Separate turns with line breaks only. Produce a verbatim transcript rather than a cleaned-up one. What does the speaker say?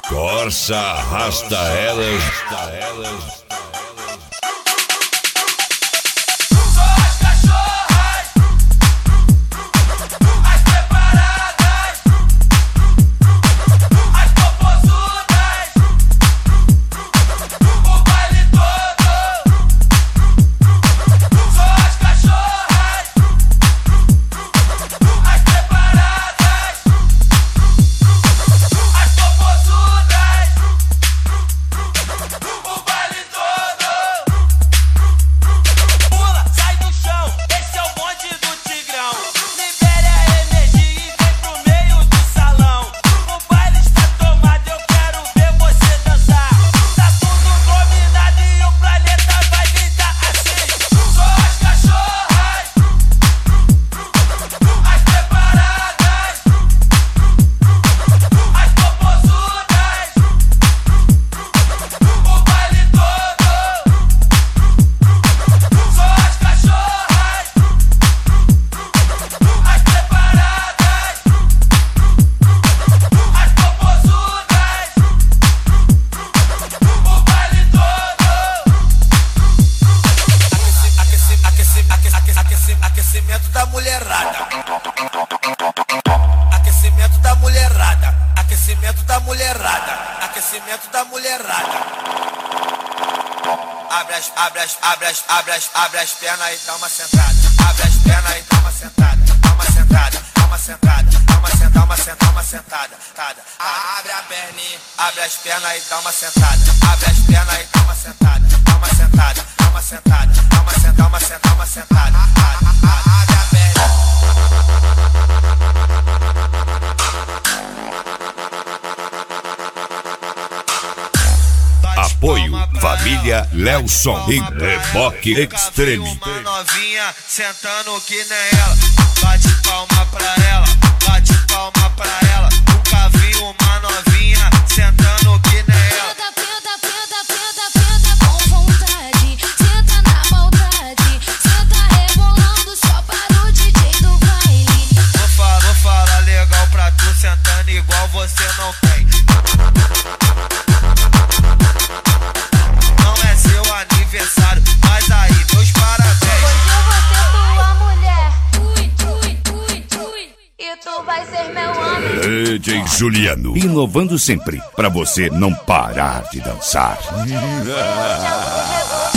Corsa arrasta elas, arrasta elas.
Aquecimento da mulherada. Aquecimento da mulherada. Aquecimento da mulherada. Aquecimento da mulherada. Abre as, abre as, abre as, abre as, abre as pernas e dá uma sentada. Abre as pernas e dá uma sentada. Dá uma sentada, dá uma sentada, dá uma sentada, uma sentada, uma sentada. Abre a perninha, abre as pernas e dá uma sentada. Abre as pernas e dá uma sentada. Dá uma sentada, dá uma sentada, dá uma sentada, uma sentada, uma sentada.
Apoio Família Lelson e Reboque Extreme.
Uma novinha sentando que nem ela. Bate palma pra ela, bate palma pra ela. Nunca vi uma novinha sentando que nem ela.
Penta, penta, penta, penta com vontade. Senta na maldade. Senta rebolando só para o D J do baile.
Vou falar, vou falar legal pra tu, sentando igual você não tem. Mas aí, meus parabéns.
Hoje eu vou ser tua mulher. Ui, ui, ui, ui. E tu vai ser meu homem.
D J Juliano, inovando sempre pra você não parar de dançar.
Hoje eu vou rebolar.